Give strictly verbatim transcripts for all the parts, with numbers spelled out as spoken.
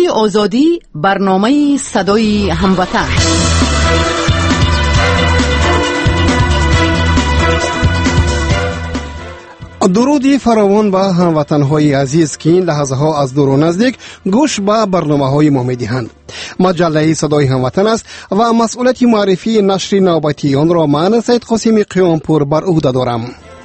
آزادی، برنامه صدای هموطن. درودی فراوان به هموطن‌های عزیز که این لحظه ها از دور و نزدیک گوش به برنامه‌های ما می‌دهند. مجله صدای هموطن است و مسئولیت معرفی نشر نوبتی آن را من سید قاسم قیامپور بر عهده دارم.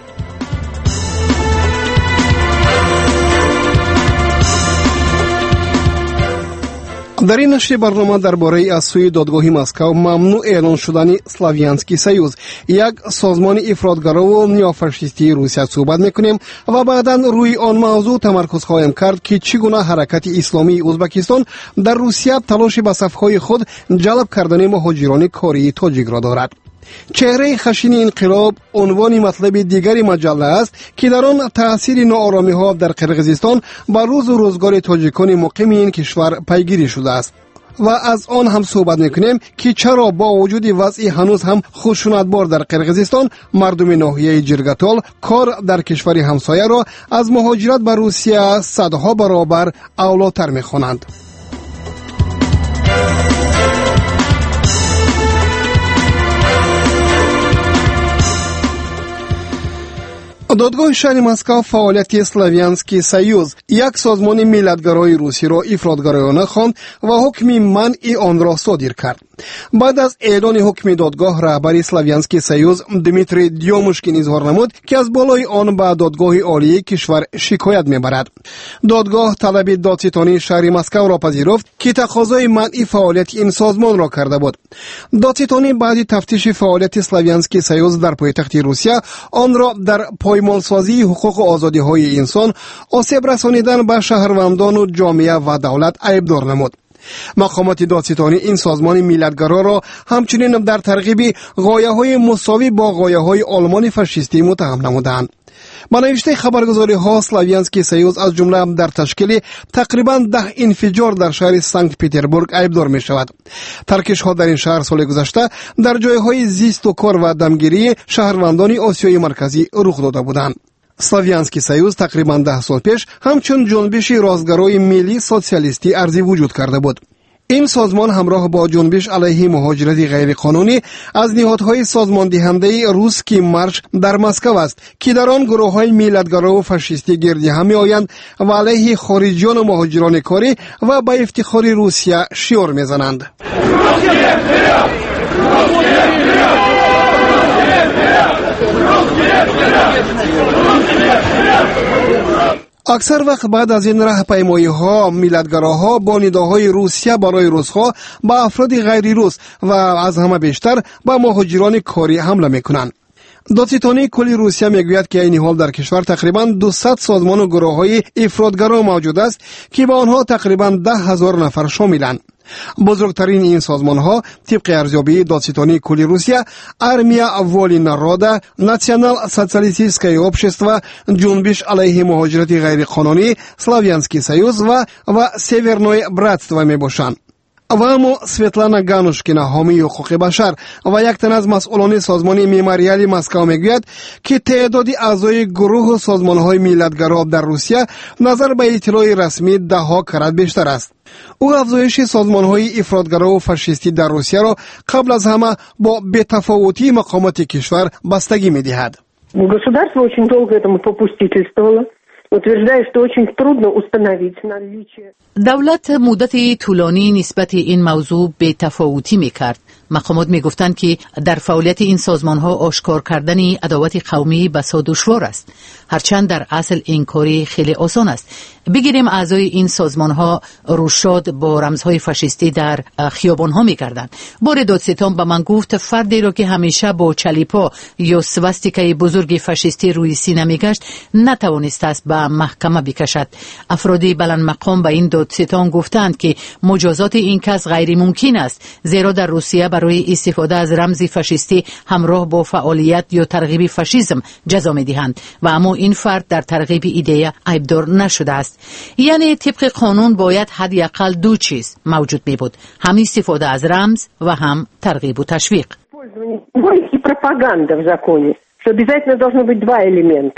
در این نشر برنامه درباره از سوی دادگاه مسکو ممنوع اعلان شدن سلاویانسکی سیوز، یک سازمان افراطگرا و نیافاشیستی روسیه صحبت میکنیم و بعدا روی آن موضوع تمرکز خواهیم کرد که چگونه حرکت اسلامی ازبکستان در روسیه تلاش به صفهای خود جلب کردن مهاجران کاری تاجیک را دارد. چهره خشین انقلاب عنوان مطلب دیگری مجله است که در آن تأثیر ناآرامی ها در قرقیزستان بر روز و روزگار تاجیکان مقیم این کشور پیگیری شده است و از آن هم صحبت میکنیم که چرا با وجود وضع هنوز هم خشونتبار در قرقیزستان مردم ناحیه جرگتال کار در کشور همسایه را از مهاجرت به روسیه صدها برابر اولاتر میخوانند. دادگاه شهر مسکو فعالیت سلاویانسکی سیوز، یک سازمان ملتگرای روسی را افراطگرایانه خواند و حکم منع آن را صادر کرد. بعد از اعلان حکم دادگاه، رهبر سلاویانسکی سیوز دمیتری دیاموشکین اظهار نمود که از بالای آن به دادگاه عالی کشور شکایت میبرد. دادگاه طلب دادستانی شهر مسکو را پذیرفت که تقاضای منع فعالیت این سازمان را کرده بود. دادستانی بعد تفتیش فعالیت سلاویانسکی سیوز در پایتخت روسیه آن را در پایمالسازی حقوق و آزادی های انسان، آسیب رسانیدن به شهروندان و جامعه و دولت عیبدار نمود. مقامات دادستانی این سازمان ملتگرا را همچنین در ترغیب غایه‌های مساوی با غایه‌های آلمان فاشیستی متهم نمودند. با نوشته خبرگزاری ها، سلاویانسکی سیوز از جمله در تشکیل تقریبا ده انفجار در شهر سنت پتربورگ عیبدار می شود. ترکش ها در این شهر سال گذشته در جایهای زیست و کار و دمگیری شهروندان آسیای مرکزی رخ داده بودند. سلاویانسکی سیوز تقریبا ده سال پیش همچون جنبش راستگرای ملی سوسیالیستی ارزی وجود کرده بود. این سازمان همراه با جنبش علیه مهاجرت غیرقانونی از نهادهای سازمان دهنده روس که مارش در مسکو است که در آن گروه‌های ملتگرا و فاشیستی گردی هم می‌آیند و علیه خارجیان و مهاجران کاری و با افتخار روسیه شعار می‌زنند. اکثر وقت بعد از این راهپیمایی ها، ملتگراها با نداهای روسیه برای روس‌ها با افراد غیر روس و از همه بیشتر با مهاجران کاری حمله میکنند. دادستانی کلی روسیه میگوید که این حال در کشور تقریبا دویست سازمان و گروه‌های افراطگرا موجود است که با آنها تقریبا ده هزار نفر شاملند. بزرگترین این سازمان ها طبق ارزیابی دادستانی کلی روسیه آرمیا والی نارودا، ناسیونال سوسیالیستیسکای общество، جنبش علیه مهاجرت غیرقانونی، سلاویانسکی سیوز و و سیورنوی براتство میباشند. و اما سویتلانا گانوشکینا، حامی حقوق بشر و یک تن از مسئولان سازمان مموریال مسکو میگوید که تعداد اعضای گروه و سازمان‌های ملتگرا در روسیه نظر به اطلاع رسمی ده ها کرات بیشتر است. او افزایش سازمان‌های افراطگرا و فاشیستی در روسیه را قبل از همه با بی‌تفاوتی مقامات کشور بستگی می‌دهد. Государство очень долго этому попустительствовало. утверждает, что очень трудно установить наличие. دولت مدت طولانی نسبت این موضوع به تفاوتی میکرد. مقامات میگفتند که در فعالیت این سازمان ها آشکار کردن عداوت قومی بسا دشوار است، هرچند در اصل این کاری خیلی آسان است. بگیریم اعضای این سازمان ها روشاد با رمزهای فاشیستی در خیابان ها میکردند. بار دادستان به من گفت فردی را که همیشه با چلیپا یا سواستیکای بزرگ فاشیستی روی سینه میگشت نتوانست است به محکمه بکشد. افرادی بلند مقام به این دادستان گفتند که مجازات این کس غیر ممکن است، زیرا در روسیه برای استفاده از رمز فاشیستی همراه با فعالیت یا ترغیب فاشیسم جزا می‌دهند و اما این فرد در ترغیب ایده عیبدار نشده است. یعنی طبق قانون باید حداقل دو چیز موجود می‌بود، هم استفاده از رمز و هم ترغیب و تشویق. Пропаганда в законе, что обязательно должно быть два элемента.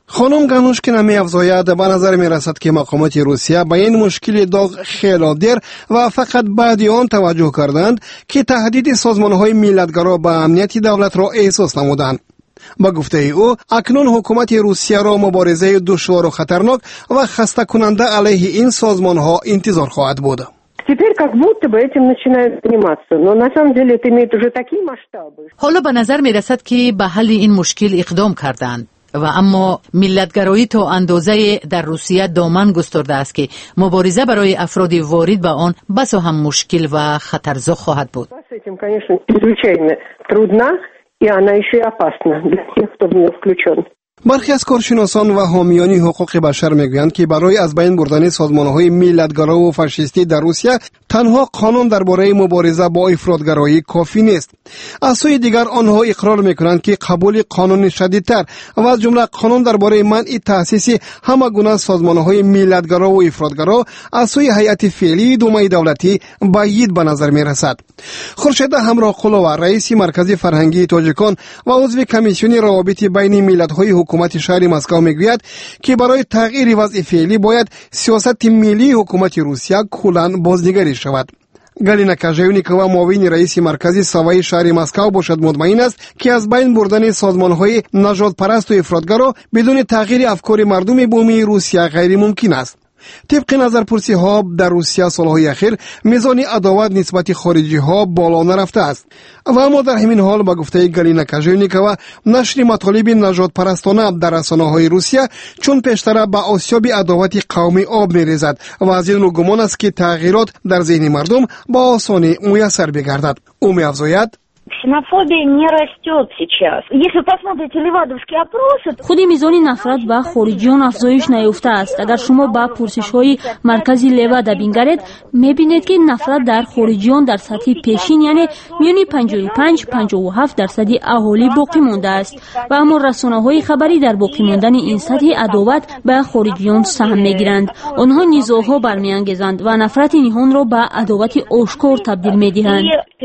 خانم گانوشکینا می‌افزاید به نظر می‌رسد که مقامات روسیه به این مشکل داغ خیلی دیر و فقط بعد آن توجه کردند که تهدید سازمان‌های ملیت‌گرا به امنیت دولت را احساس نمودند. با گفته او اکنون حکومت روسیه را مبارزه دشوار و خطرناک و خسته کننده علیه این سازمان‌ها انتظار خواهد بود. Теперь как будто бы этим начинают заниматься, но на самом деле это имеет уже такие масштабы. حالا به نظر می‌رسد که به حل این مشکل اقدام کردند و اما ملتگرایی تا اندازه در روسیه دامن گسترده است که مبارزه برای افراد وارد به آن بسا هم مشکل و خطرزا خواهد بود. С этим, конечно, чрезвычайно трудно, и она еще и опасна для тех, кто в нее включен. برخی از کارشناسان و حامیان حقوق بشر میگویند که برای از بین بردن سازمان‌های ملیت‌گرا و فاشیستی در روسیه تنها قانون درباره مبارزه با افراط‌گرایی کافی نیست. از سوی دیگر آنها اقرار میکنند که قبول قانون شدیدتر و از جمله قانون درباره منع تأسیس همه گونه سازمان‌های ملیت‌گرا و افراط‌گرا از سوی هیئت فعلی دومه دولتی بعید به نظر میرسد. خورشید همراقلووا رئیس مرکز فرهنگی تاجیکان و عضو کمیسیون روابط بین ملت‌های حکومت شهر مسکو میگوید که برای تغییر وضع فعلی باید سیاست ملی حکومت روسیه کلاً بازنگری شود. گالینا کاژیونیکووا معاون رئیس مرکز سوای شهر مسکو باشد مطمئن است که از بین بردن سازمان‌های نژاد پرست و افراط‌گرا بدون تغییر افکار مردم بومی روسیه غیر ممکن است. طبق نظرپرسی ها در روسیه سالهای اخیر میزان عداوت نسبت خارجی ها بالا نرفته است و اما در همین حال با گفته گالینا کاژیونیکووا نشر مطالب نژاد پرستانه در رسانه های روسیه چون پیشتر به آسیاب عداوت قومی آب میریزد و از این رو گمان است که تغییرات در ذهن مردم با آسانی میسر بگردد. او می‌افزاید Ксенофобия не растет сейчас. Если посмотрите левадовские опросы... خود میزان نفرت به خارجیان افزایش نیافته است. اگر شما با پرسش‌های مرکزی لوادا بینگرید می‌بینید که نفرت در خارجیان در سطح پیشین یعنی میان پنجاه و پنج تا پنجاه و هفت درصد اهالی باقی مانده است و اما رسانه‌های خبری در باقی ماندن این سطح عداوت به خارجیان سهم می‌گیرند. آنها نزاع‌ها برمی‌انگیزند و نفرت نهان را به عداوت آشکار تبدیل می‌دهند.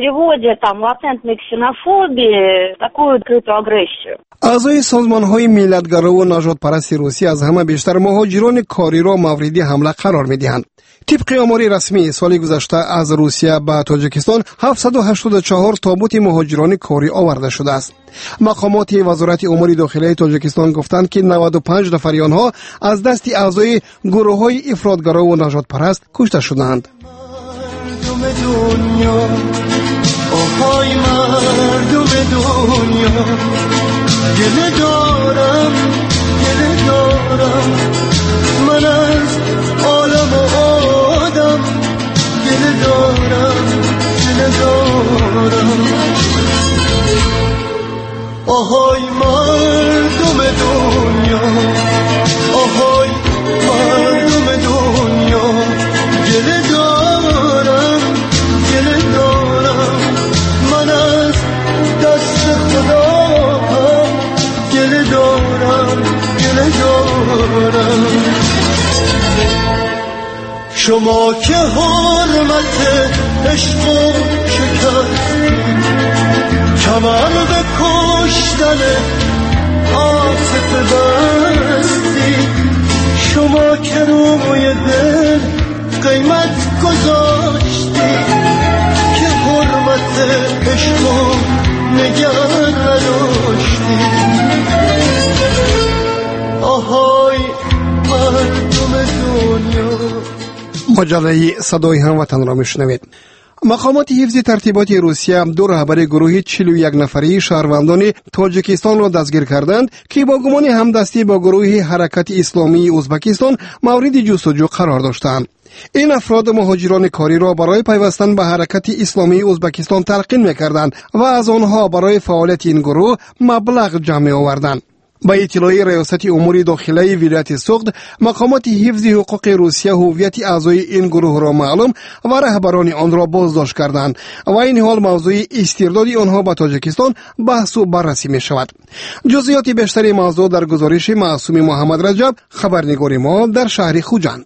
ксенофобии, такую открытую агрессию. اعضای سازمان‌های ملیت‌گرا و نژاد پرست روسیه از همه بیشتر مهاجران کاری را مورد حمله قرار می‌دهند. طبق آمار رسمی سال گذشته از روسیه به تاجیکستان هفتصد و هشتاد و چهار تابوت مهاجران کاری آورده شده است. مقامات وزارت امور داخلی تاجیکستان گفتند که نود و پنج نفر آنها از دست اعضای گروه‌های افراط‌گرا و نژاد پرست کشته شدند. آهای مردم دنیا گله دارم گله دارم من از عالم و آدم گله دارم گله دارم آهای مردم دنیا آهای مردم دنیا گله دارم گله دارم من از دست خدا گله دارم گله دارم شما که حرمت عشق و شکستید کمر به کشتن عاطفه بستید شما که روی دل قیمت گذاشتید که حرمت عشق و نگه نداشتید آهای مردم دنیا. مجله صدای هموطن را میشنوید. مقامات حفظ ترتیبات روسیه دو رهبر گروه چهل و یک نفری شهروندان تاجیکستان را دستگیر کردند که با گمان همدستی با گروه حرکت اسلامی ازبکستان مورد جستجو قرار داشتند. این افراد مهاجران کاری را برای پیوستن به حرکت اسلامی ازبکستان تلقین می‌کردند و از آنها برای فعالیت این گروه مبلغ جمع آوردند. با اطلاع ریاست امور داخلی ولایت سوغد مقامات حفظ حقوق روسیه هویت اعضای این گروه را معلوم و رهبران آن را بازداشت کردند و این حال موضوع استرداد آنها به تاجیکستان بحث و بررسی می شود. جزئیات بیشتر موضوع در گزارش معصوم محمد رجب، خبرنگار ما در شهر خوجند.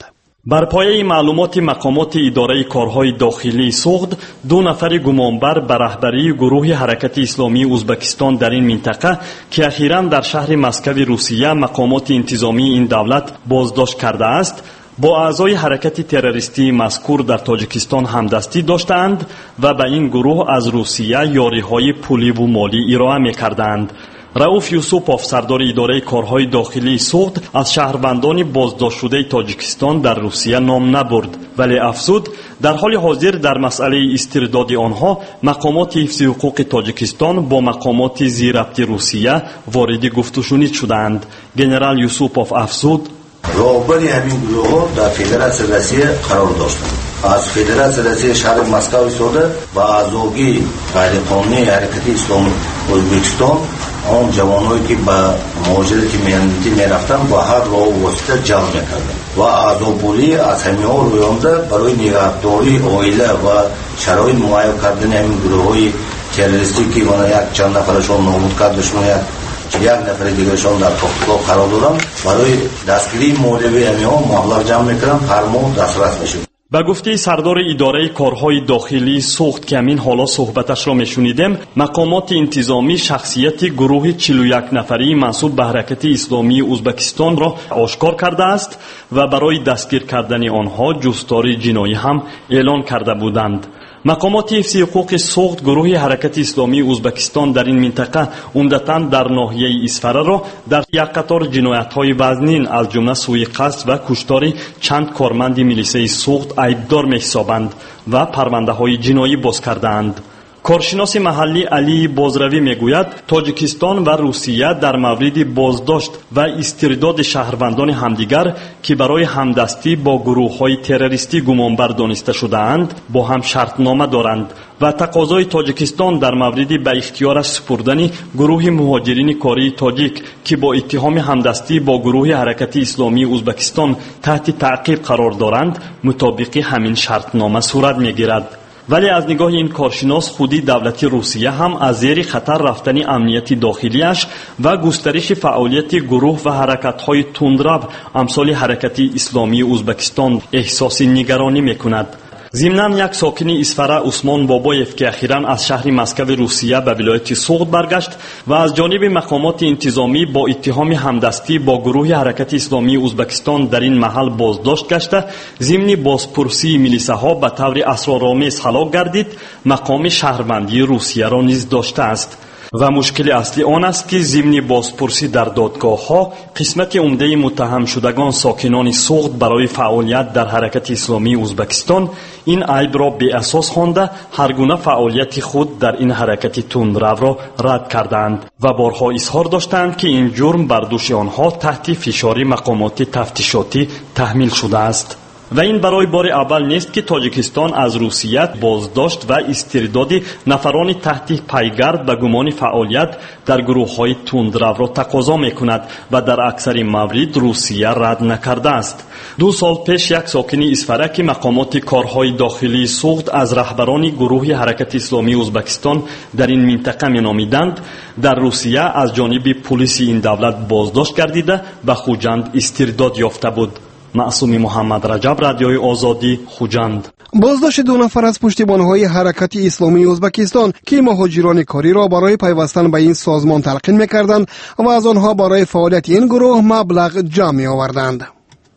بر پایه معلومات مقامات اداره کارهای داخلی سوخت، دو نفر گمانبر به رهبری گروه حرکت اسلامی ازبکستان در این منطقه که اخیراً در شهر مسکو روسیه مقامات انتظامی این دولت بازداشت کرده است، با اعضای حرکت تروریستی مذکور در تاجیکستان همدستی داشتند و به این گروه از روسیه یاریهای پولی و مالی ارائه می‌کردند. رؤوف یوسف، افسردار اداره کارهای داخلی سوخت، از شهروندان بازداشت شده تاجیکستان در روسیه نام نبرد، ولی افزود در حال حاضر در مسئله استرداد آنها مقامات حفظ حقوق تاجیکستان با مقامات ذی‌ربط روسیه وارد گفت و شنید شدند. گنرال یوسوپوف افزود: راهبری همین گروه ها در فدراسیون روسیه قرار داشتند. از فدراسیون روسیه شهر مسکو ایستاده و اعضای غیرقانونی حرکت اسلامی ازبکستان، آن جوانایی که به مهاجرت مهنتی میرفتند با هر راه و واسطه جمع میکردند و اعضابولی از همین ها رویانده برای نگهداری عائله و شرایط مهیا کردن همین گروه های تروریستی که من یک چند نفرشون نابود کردشون، یک یک نفر دیگرشون در پاکتگاه قرار دارن، برای دستگیری مولوی همین ها مبلغ جمع میکردن، هر ماه دسترس میشد. به گفته سردار اداره کارهای داخلی سوخت که همین حالا صحبتش را میشنیدیم، مقامات انتظامی شخصیت گروه چهل و یک نفری منسوب به حرکت اسلامی ازبکستان را آشکار کرده است و برای دستگیر کردن آنها جستاری جنایی هم اعلان کرده بودند. مقامات حفظ حقوق سوخت گروه حرکت اسلامی ازبکستان در این منطقه عمدتاً در ناحیه اسفره را در یک قطار جنایت‌های وزنین از جمله سوء قصد و کشتار چند کارمند میلیشه سوخت عیبدار می‌حسابند و پرونده‌های جنایی باز کردند. کارشناس محلی علی بازروی میگوید تاجیکستان و روسیه در مورد بازداشت و استرداد شهروندان همدیگر که برای همدستی با گروه‌های تروریستی گمانبر دانسته شده‌اند با هم شرطنامه دارند و تقاضای تاجیکستان در مورد به اختیارش سپردن گروه مهاجرین کاری تاجیک که با اتهام همدستی با گروه حرکت اسلامی ازبکستان تحت تعقیب قرار دارند مطابق همین شرطنامه صورت میگیرد. ولی از نگاه این کارشناس خودی دولت روسیه هم از زیر خطر رفتن امنیت داخلیش و گسترش فعالیت گروه و حرکت‌های تندرو امثال حرکت اسلامی ازبکستان احساس نگرانی می‌کند. ضمناً یک ساکن اسفره عثمان بابایف که اخیراً از شهر مسکو روسیه به ولایت سوخت برگشت و از جانب مقامات انتظامی با اتهام همدستی با گروه حرکت اسلامی ازبکستان در این محل بازداشت گشته، ضمن بازپرسی میلیشه ها به طور اسرارآمیز هلاک گردید، مقام شهروندی روسیه را نیز داشته است. و مشکل اصلی آن است که ضمن بازپرسی در دادگاه ها قسمت عمده متهم شدگان ساکنان سوخت برای فعالیت در حرکت اسلامی ازبکستان این عیب را بی اساس خوانده هر گونه فعالیت خود در این حرکت تندرو را رد کردند و بارها اظهار داشتند که این جرم بر دوش آنها تحت فشار مقامات تفتیشاتی تحمیل شده است. و این برای بار اول نیست که تاجیکستان از روسیه بازداشت و استرداد نفران تحت پیگرد به گمان فعالیت در گروه‌های تندرو را تقاضا می‌کند و در اکثر موارد روسیه رد نکرده است. دو سال پیش یک ساکن اسفره که مقامات کارهای داخلی سوخت از رهبران گروه حرکت اسلامی ازبکستان در این منطقه می‌نامیدند، در روسیه از جانب پلیس این دولت بازداشت گردیده و خوجند استرداد یافته بود. معصومی محمد رجب، رادیوی آزادی، خوجند. بازداشت دو نفر از پشتیبان‌های حرکت اسلامی ازبکستان که مهاجران کاری را برای پیوستن به این سازمان تلقین می‌کردند و از آنها برای فعالیت این گروه مبلغ جمع می‌آوردند.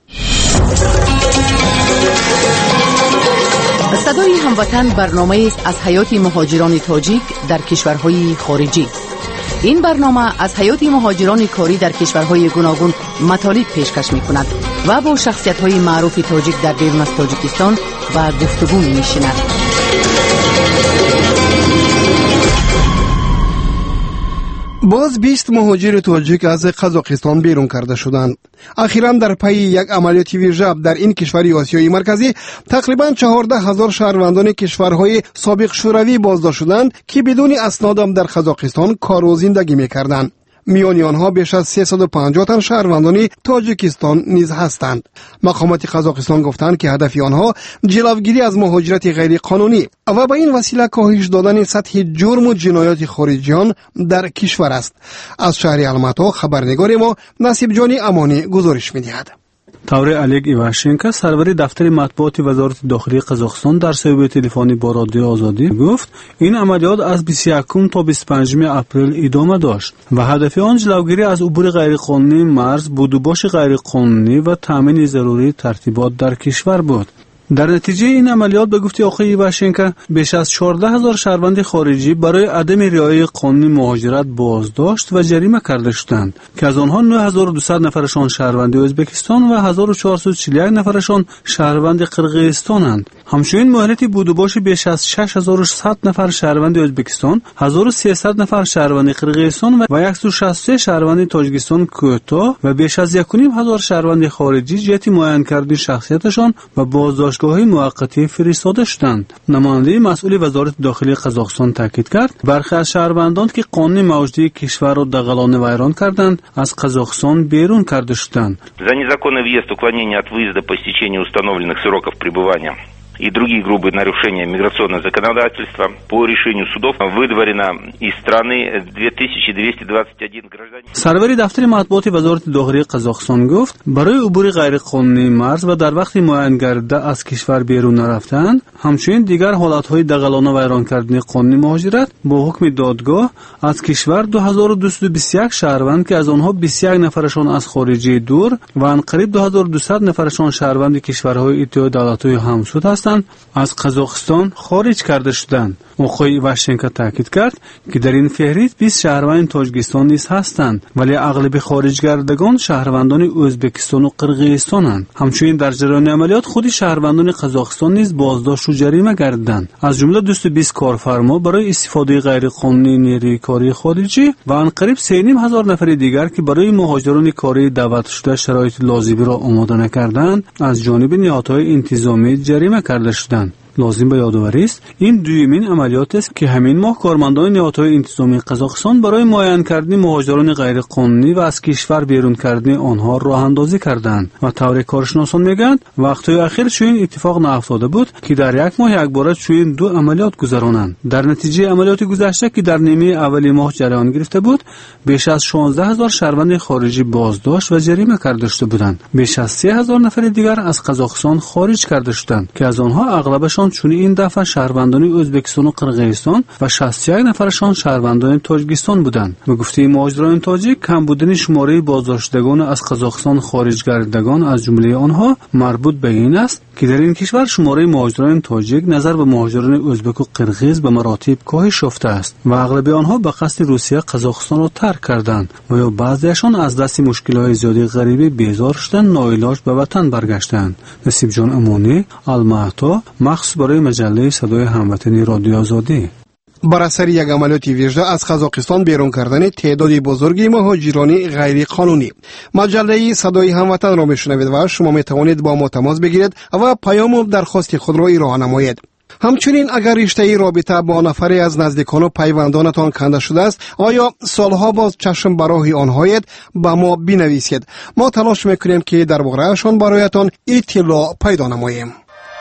صدای هموطن برنامه است از حیات مهاجران تاجیک در کشورهای خارجی. این برنامه از حیات مهاجران کاری در کشورهای گوناگون مطالب پیشکش می‌کند و با شخصیت‌های معروف تاجیک در بیرون از تاجیکستان و گفتگو می‌نشیند. باز بیست مهاجر تاجیک از قزاقستان بیرون کرده شدند. اخیراً در پی یک عملیات ویژه در این کشور آسیای مرکزی تقریباً چهارده هزار شهروندان کشورهای سابق شوروی بازداشت شدند که بدون اسناد در قزاقستان کار و زندگی می‌کردند. میان آنها بیش از سیصد و پنجاه تن شهروندان تاجیکستان نیز هستند. مقامات قزاقستان گفتند که هدف آنها جلوگیری از مهاجرت غیر قانونی و به این وسیله کاهش دادن سطح جرم و جنایات خارجیان در کشور است. از شهر الماتا خبرنگار ما نصیب جانی امانی گزارش می‌دهد. тавре Олег Ивashchenko سروری دفتر مطبوعات وزارت داخلی قزاقستان در صحبت تلفنی با رادیو آزادی گفت این عملیات از بیست و یکم تا بیست و پنجم اپریل ادامه داشت و هدف آن جلوگیری از عبور غیرقانونی مرز، بودوباش غیرقانونی و تامین ضروری ترتیبات در کشور بود. در نتیجه این عملیات به گفته آقای ایواشچنکو بیش از چهارده هزار شهروند خارجی برای عدم رعایت قانون مهاجرت بازداشت و جریمه کرده شدند که از آنها نه هزار و دویست نفرشان شهروند ازبکستان و هزار و چهارصد و چهل و یک نفرشان شهروند قرقیزستانند. همچنین مهلت بودوباش بیش از شش هزار و صد نفر شهروند ازبکستان، هزار و سیصد نفر شهروند قرقیزستان و صد و شصت و سه شهروند تاجیکستان کوتاه و بیش از یک و نیم هزار شهروند خارجی جهت معاین کردن شخصیتشان و بازداشت گاهی موقتی فرستاده شدند. نماینده مسئول وزارت داخلی قزاقستان تاکید کرد برخی از شهروندان که قانون موجودی کشور را دغلانه ویران کردند از قزاقستان بیرون کرده شدند. За незаконный въезд, уклонение от выезда по истечении установленных сроков пребывания и другие грубые нарушения миграционного законодательства по решению судов выдворено из страны две тысячи двести двадцать один гражданин. سروری دفتر مطبوعات وزارت داخلی قزاقستان گفت برای عبور غیرقانونی مرز و در وقت معین گردیده از کشور بیرون نرفتن، همچنین دیگر حالتهای دغلانه ویران کردن قانون مهاجرت با حکم دادگاه از کشور دو هزار و دویست و بیست و یک شهروند که از آنها بیست و یک نفرشان از خارجی دور و انقریب دو هزار و دویست نفرشان شهروند کشورهای اتحاد دولت‌های همسود هستند از قزاقستان خارج کرده شدند. آقای ایواشچنکو تاکید کرد که در این فهرست بیست شهروند تاجیکستان نیز هستند ولی اغلب خارج گردگان شهروندان ازبکستان و قرقیزستانند. همچنین در جریان عملیات خود شهروندان قزاقستان نیز بازداشت و جریمه گردیدند. از جمله دویست و بیست کارفرما برای استفاده غیرقانونی نیروی کاری خارجی و انقریب سه و نیم هزار نفر دیگر که برای مهاجران کاری دعوت شده شرایط لازمی را آماده نکردند از جانب نهادهای انتظامی جریمه کرده شدند. لازم به یادآوری است این دومین عملیات است که همین ماه کارمندان نهادهای انتظامی قزاقستان برای معاین کردن مهاجران غیرقانونی و از کشور بیرون کردن آنها راه اندازی کردند و طور کارشناسان میگویند وقتهای اخیر چنین اتفاق نیفتاده بود که در یک ماه یک بار چنین دو عملیات گذرانند. در نتیجه عملیات گذشته که در نیمه اولی ماه جریان گرفته بود بیش از شانزده هزار شهروند خارجی بازداشت و جریمه کرده شده بودند. بیش از سه هزار نفر دیگر از قزاقستان خارج کرده شدند که از آنها اغلبشان چون این دفعه شهروندان ازبکستان و قرقیزستان و شصت و یک نفرشان شهروندان تاجیکستان بودند. به گفته مهاجران تاجیک کم بودن شماره بازداشتگان از قزاقستان خارج گردگان از جمله آنها مربوط به این است که در این کشور شماره مهاجران تاجیک نظر به مهاجران ازبک و قرقیز به مراتب کاهش یافته است و اغلب آنها به قصد روسیه قزاقستان را ترک کردند و یا بعضیشان از دست مشکلات زیادی غریبی بیزار شدند ناعلاج به وطن برگشتند. نصیب جان امانی، المهتا، مخصوص برای مجله صدای هموطنی رادیو آزادی. بر اثر یک عملیات ویژه از قزاقستان بیرون کردن تعداد بزرگی مهاجران غیر قانونی. مجله صدای هموطن را میشنوید و شما می توانید با ما تماس بگیرید و پیام و درخواست خود را ایران نمایید. همچنین اگر رشته رابطه با نفری از نزدیکان و پیوندانتان کنده شده است آیا سالها باز چشم برای آنهایید با ما بنویسید. ما تلاش میکنیم که درباره‌شان برایتان اطلاع پیدا نماییم.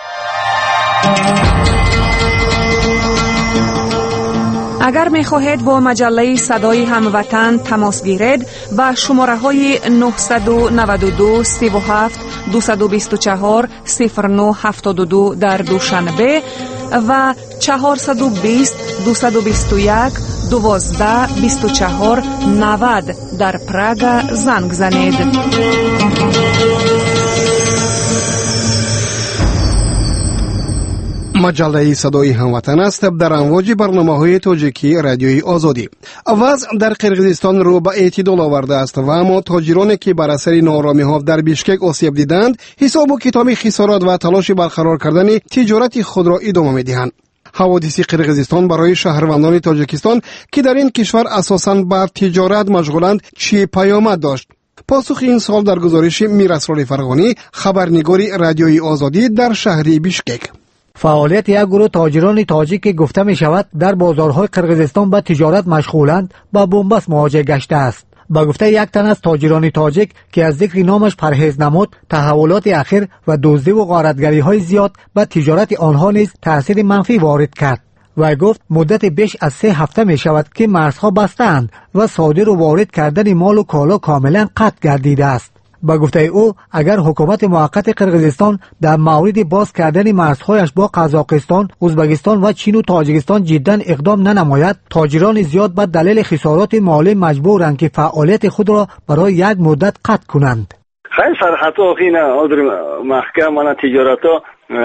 اگر می خواهید با مجله صدای هموطن تماس گیرید با شماره های نه نه دو سه هفت دو دو چهار صفر نه هفت دو در دوشنبه و چهار دو صفر دو دو یک دوازده بیست و چهار نود در پراگ زنگ زنید. مجله صدای هموطن است در امواج برنامه‌های تاجیکی رادیوی آزادی. وضع در قرقیزستان رو به اعتدال آورده است و اما تاجرانی که بر اثر ناآرامی‌ها در بیشکک آسیب دیدند حساب و کتاب خسارات و تلاش برقرار کردن تجارت خود را ادامه می‌دهند. حوادث قرقیزستان برای شهروندان تاجیکستان که در این کشور اساساً بر تجارت مشغولند چه پیامد داشت؟ پاسخ این سوال در گزارش میراسرال فرغانی خبرنگاری رادیوی آزادی در شهر بیشکک. فعالیت یک گروه تاجران تاجیک که گفته می شود در بازارهای قرقیزستان به تجارت مشغولند با بنبست مواجه گشته است. با گفته یک تن از تاجران تاجیک که از ذکر نامش پرهیز نمود، تحولات اخیر و دزدی و غارتگری های زیاد به تجارت آنها نیز تاثیر منفی وارد کرد. و گفت مدت بیش از سه هفته می شود که مرزها بستند و صادر و وارد کردن مال و کالا کاملا قطع گردیده است. با گفته او اگر حکومت موقت قرقیزستان در مورد باز کردن مرزهایش با قزاقستان، ازبکستان و چین و تاجیکستان جدا اقدام ننماید، تاجران زیاد به دلیل خسارات مالی مجبورند که فعالیت خود را برای یک مدت قطع کنند. خیلی سرحدها خیلی عذر محکم و تجارتا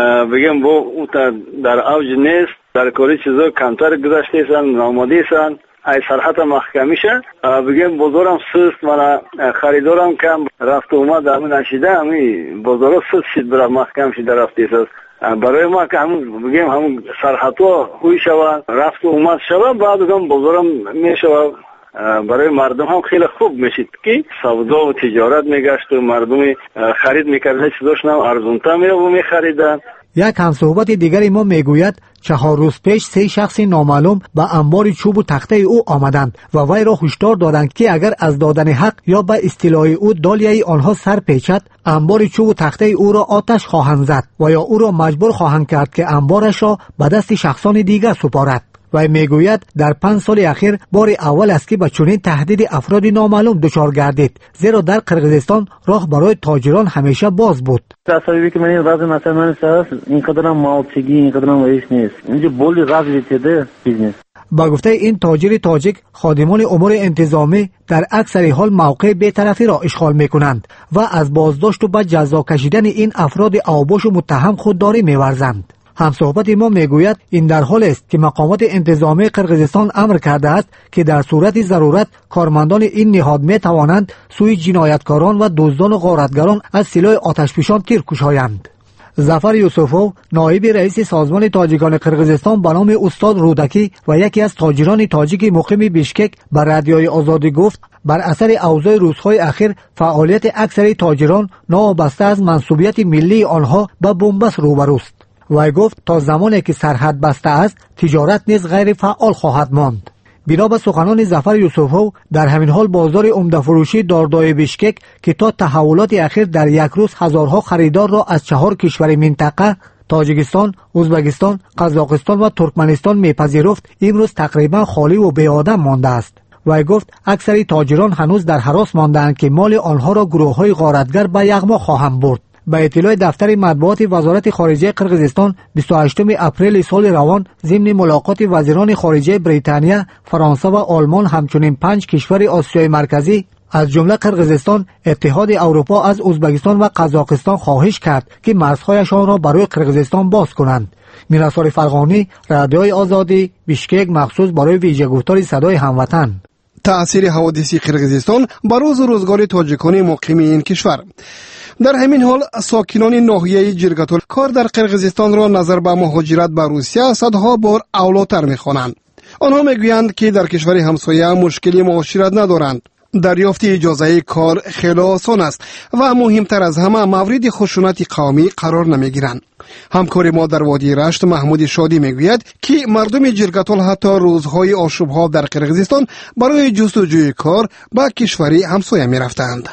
بگم با در اوج نیست، در کاری چیزا کمتر گذشته سن، ناماده سن. ای سرحد محکمیشه بگم بازارم سست، من خریدارم کم رفت و اومد همین نشیده، همین بازارا سست شد برای محکم شد رفته سست. برای ما که همون بگم همون سرحدها خوی شود، رفت و اومد شود، بعد هم بازارم میشود. برای مردم هم خیلی خوب میشید که سودا و تجارت میگشت و مردم خرید میکرد، چیزاشون هم ارزونتر میرو میخریدن. یک همصحبت دیگری ما میگوید چهار روز پیش سه شخص نامعلوم به انبار چوب و تخته او آمدند و وی را هشدار دادند که اگر از دادن حق یا به اصطلاح او دالیه آنها سر پیچد، انبار چوب و تخته او را آتش خواهند زد و یا او را مجبور خواهند کرد که انبارش را به دست شخصان دیگر سپارد. و میگوید در پنج سال اخیر بار اول است که به چنین تهدید افراد نامعلوم دچار گردید، زیرا در قرقیزستان راه برای تاجران همیشه باز بود. تصاویری که من این غاز مثلا من است اینقدرام مالچگی اینقدرام ویش نیست، اینجا بولی غاز بیتده بیزنس. با گفته این تاجر تاجیک، خادمان امور انتظامی در اکثر حال موقع بی‌طرفی را اشغال میکنند و از بازداشت و به جزا کشیدن این افراد اوباش و متهم خودداری میورزند. همصحبت ما میگوید این در حال است که مقامات انتظامی قرقیزستان امر کرده است که در صورت ضرورت کارمندان این نهاد می توانند سوی جنایتکاران و دزدان و غارتگران از سلاح آتشفشان تیر کشایند. ظفر یوسفوف، نایب رئیس سازمان تاجیکان قرقیزستان به نام استاد رودکی و یکی از تاجران تاجیک مقیم بیشکک بر رادیوی آزادی گفت بر اثر اوضاع روزهای اخیر فعالیت اکثر تاجران نابسته از منسوبیت ملی آنها به بنبست روبروست. وی گفت تا زمانی که سرحد بسته است تجارت نیز غیر فعال خواهد ماند. بنا به سخنان ظفر یوسفوف، در همین حال بازار عمده فروشی داردای بیشکک که تا تحولات اخیر در یک روز هزارها خریدار را از چهار کشور منطقه تاجیکستان، ازبکستان، قزاقستان و ترکمنستان میپذیرفت، امروز تقریبا خالی و بی آدم مانده است. وی گفت اکثر تاجران هنوز در هراس مانده‌اند که مال آنها را گروه‌های غارتگر به یغما خواهند برد. به اطلاع دفتر مطبوعات وزارت خارجه قرقیزستان بیست و هشتم اپریل سال روان ضمن ملاقات وزیران خارجه بریتانیا، فرانسه و آلمان همچنین پنج کشور آسیای مرکزی از جمله قرقیزستان، اتحاد اروپا از ازبکستان و قزاقستان خواهش کرد که مرزهایشان را برای قرقیزستان باز کنند. میرسال فرغانی، رادیوی آزادی، بیشکک، مخصوص برای ویژه‌گفتار صدای هموطن. تأثیر حوادث قرقیزستان بر روز و روزگار تاجیکان مقیم این کشور. در همین حال ساکنان ناحیه جرگتول کار در قرقیزستان را نظر به مهاجرت به روسیه صدها بار اولاتر می‌خوانند. آنها میگویند که در کشور همسایه مشکلی معاشرت ندارند. دریافت اجازه کار خیلی آسان است و مهمتر از همه مورد خشونت قومی قرار نمیگیرند. همکار ما در وادی رشت محمود شادی میگوید که مردم جرگتول حتی روزهای آشوبها در قرقیزستان برای جستجوی کار به کشوری همسایه میرفتند.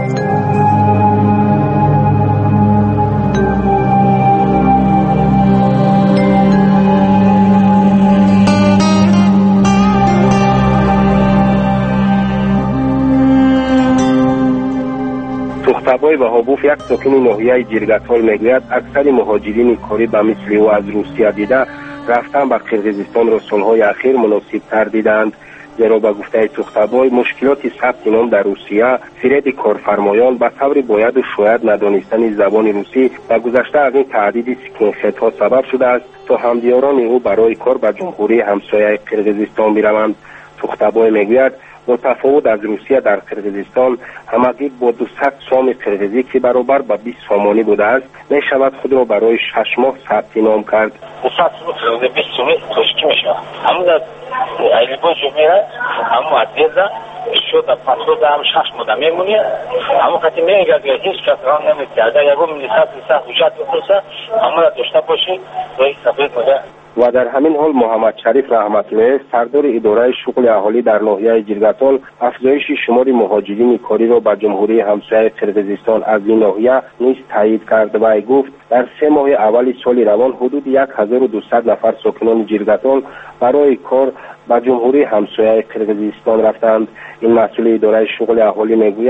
تختبای و هابوف یک ساکن ناحیه جرگتول میگوید اکثر مهاجرین کاری به مثل او از روسیه دیده رفتن به قرقیزستان را سالهای اخیر مناسب تر دیدند، زیرا به گفته تختبای مشکلات ثبت نام در روسیه، فریب کارفرمایان به طور باید و شاید ندانستن زبان روسی و گذشته از این تعدید سکنخیط‌ها سبب شده است تا همدیاران او برای کار به جمهوری همسایه قرقیزستان بروند. تختبای میگوید با تفاوت از روسیه در قرقیزستان همگی با دویست سام قرقیزی که برابر به بیست سامانی بوده است می شود خود را برای شش ماه ثبت نام کرد. بیست سامی خوشکی میشه. همون در ایلیبا جمعه همون عدیزه شد پاسود هم شش ماه میمونی. همون خطی میگرد که هیچ کس راه نمی‌کرده. یکو میلیسات لیسات حجت بپرسه همون را داشته باشی روی سفید بوده. و در همین حال محمد شریف رحمت‌الله سردار اداره شغل اهالی در ناحیه جرگتول افزایش شمار مهاجرین کاری را به جمهوری همسایه قرقیزستان از این ناحیه نیز تایید کرد و گفت در سه ماه اول سال روان حدود یک هزار و دویست نفر ساکنان جرگتول برای کار به جمهوری همسایه قرقیزستان رفتند. این مسئول اداره شغل اهالی میگوید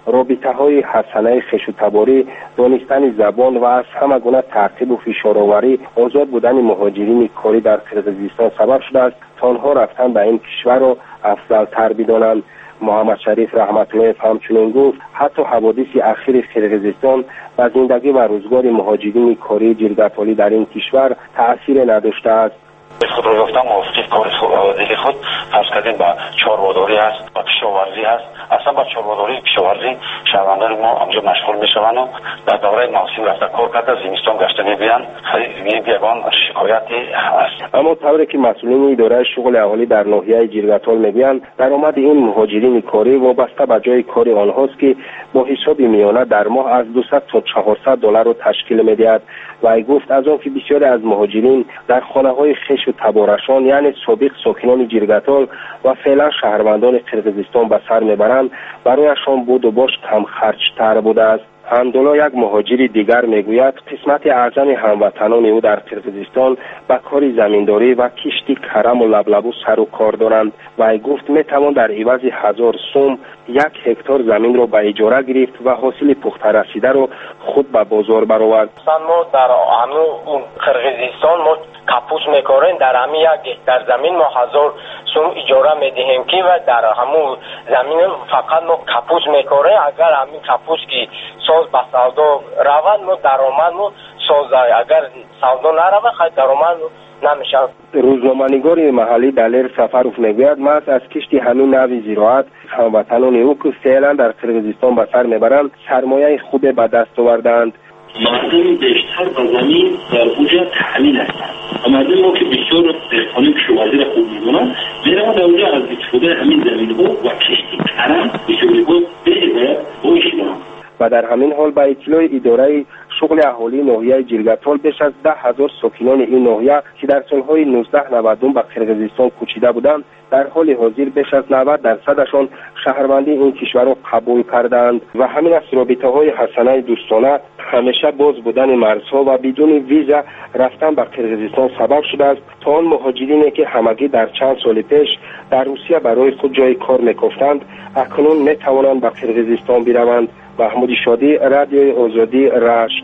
رابطه‌های حسنه خویش و تباری، دانستن زبان و از همه گونه تعقیب و فشارآوری آزاد بودن مهاجرین کاری در قرقیزستان سبب شده است تا آنها رفتن به این کشور را افضل‌تر بدانند. محمد شریف رحمت الله همچنین گفت حتی حوادث اخیر قرقیزستان و زندگی و روزگار مهاجرین کاری جرگتالی در این کشور تأثیر نداشته است. خود را گفتم موافق کار دلی خود فرض کردیم با چهارباداری هست، با کشاورزی هست. اصلا با چهارباداری کشاورزی شهروندان ما آنجا مشغول میشوند و در دوره موسم رفته کار کرده زمستان گشته میبینند. این یگان شکایتی هست. اما طوری که مسئولین اداره شغل اهالی در ناحیه جرگتال میگویند درآمد این مهاجرین کاری وابسته به جای کار آنهاست که با حساب میانه در ماه از دویست تا چهارصد دلار را تشکیل میدهد. و ای گفت از آن که بسیاری از مهاجرین در خانه‌های خویش و تبارشان یعنی سابق ساکنان جرگتال و فعلا شهروندان قرقیزستان به سر میبرند برایشان بود و باش کم خرج‌تر بوده است. حمدالله یک مهاجر دیگر میگوید قسمت اعظم هموطنان او در قرقیزستان به کار زمینداری و کشتی کرم و لبلبو سر و کار دارند و ای گفت میتوان در عوض هزار سوم یک هکتار زمین را به اجاره گرفت و حاصل پخته رسیده را خود به بازار برآورد. ما در همون قرقیزستان ما کپوس میکاریم، در همین یک هکتار زمین ما هزار سوم اجاره میدهیم که و در همون زمین فقط ما کپوس میکاریم. اگر همین کپوس که ساز به سودا روند ما درآمد ما سازای، اگر سودا نرود خیلی درآمد نمیشه. روزنامه‌نگار محلی دلیر سفروف میگوید ما از کشتی همین نوع زراعت هموطنان او که فعلا در قرقیزستان به سر میبرند سرمایه خوب به دست آوردند. مردم بیشتر به زمین در اونجا تحلیل هستند و مردم ما که بسیار دهقانی کشاورزی را خوب می‌دونند میرن در اونجا از استفاده همین زمین‌ها و کشتی کرم بسیاری بود باید بایشیدند. و در همین حال به اطلاع اداره شغل اهالی ناحیه جرگتال بیش از ده هزار ساکنان این ناحیه که در سالهای نوزده نود به قرقیزستان کوچیده بودند در حال حاضر بیش از نود درصدشان شهروندی این کشور را قبول کردند و همین از رابطه‌های حسنه دوستانه همیشه باز بودن مرزها و بدون ویزا رفتن به قرقیزستان سبب شده است تا آن مهاجرینی که همگی در چند سال پیش در روسیه برای خود جای کار می‌کافتند اکنون می‌توانند به قرقیزستان بروند. محمود شادی، رادیوی آزادی، رشت.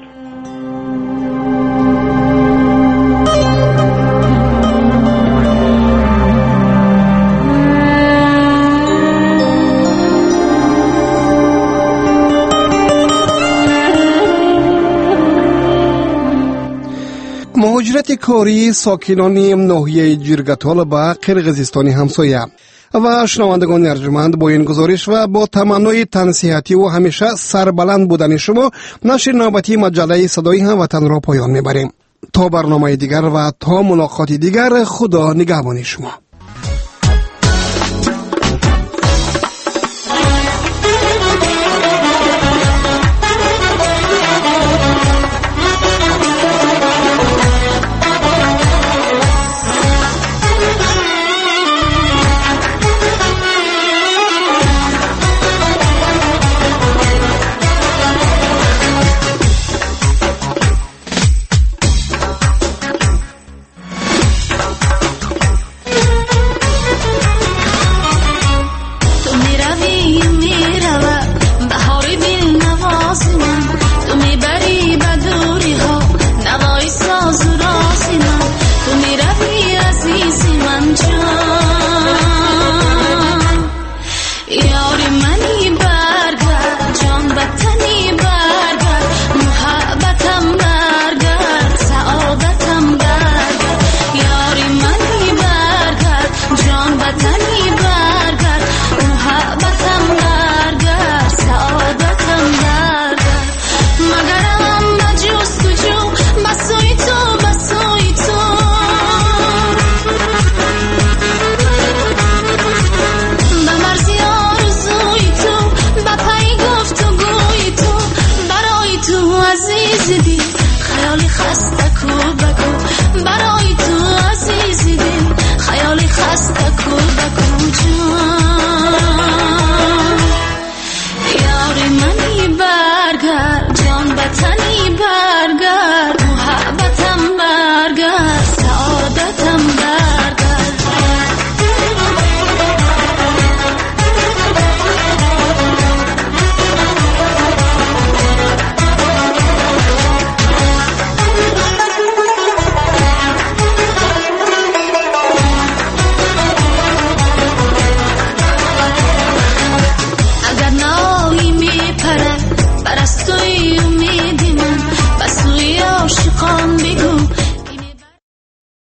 مهاجرت کاری ساکنان ناحیه جرگتال به قرقیزستان همسایه. و شنوندگان ارجمند با این گزارش و با تمنای تنصیحاتی و همیشه سربلند بودن شما نشر نوبتی مجله صدای هموطن را پایان میبریم. تا برنامه دیگر و تا ملاقات دیگر خدا نگهبان شما.